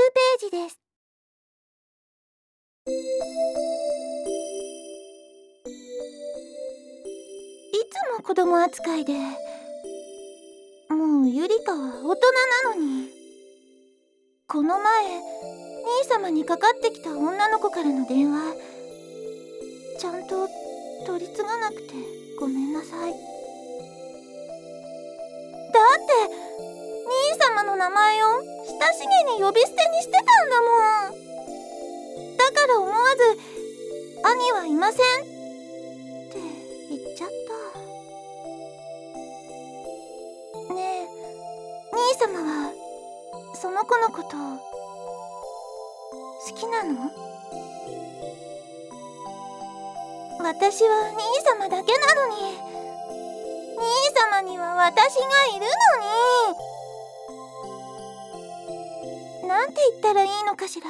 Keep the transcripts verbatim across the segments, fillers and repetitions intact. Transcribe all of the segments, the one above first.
ページです。いつも子供扱いで、もうゆりかは大人なのに。この前兄様にかかってきた女の子からの電話、ちゃんと取り継がなくてごめんなさい。だって兄様の名前を親しげに呼び捨てにしてたんだもん。だから思わず「兄はいません」って言っちゃった。ねえ、兄様はその子のこと好きなの？私は兄様だけなのに。兄様には私がいるのに。なんて言ったらいいのかしら。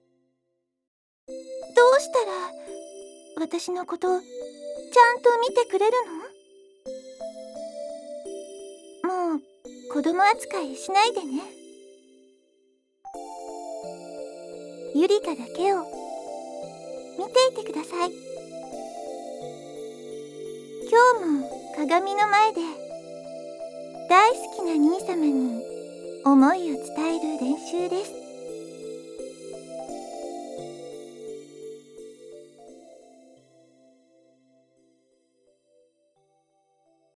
どうしたら私のことちゃんと見てくれるの？もう子供扱いしないでね。ゆりかだけを見ていてください。今日も鏡の前で大好きな兄様に思いを伝える練習です。